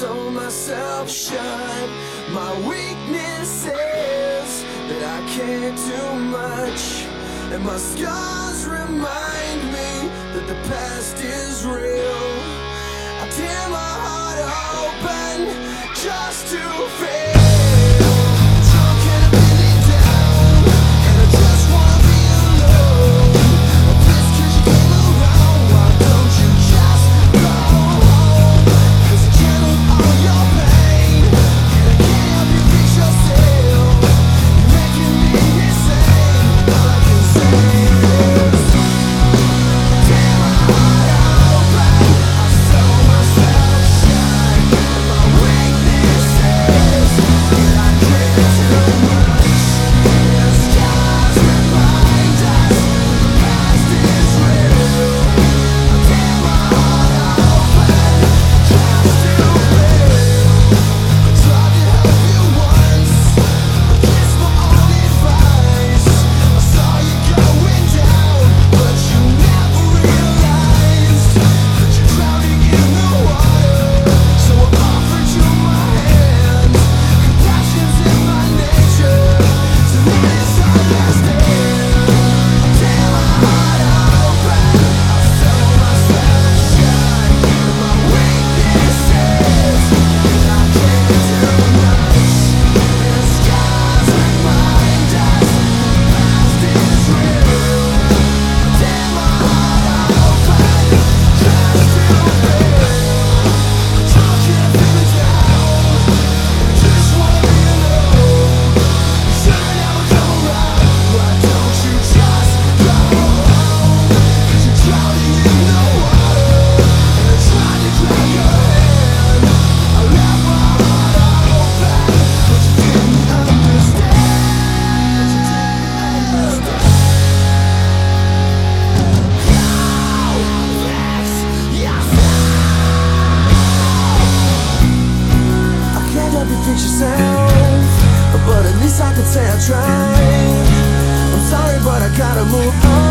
sew myself shut. My weakness is that I can't do much, and my scars remind me that the past is real. I tear my heart open just to fail. But at least I could say I tried. I'm sorry, but I gotta move on.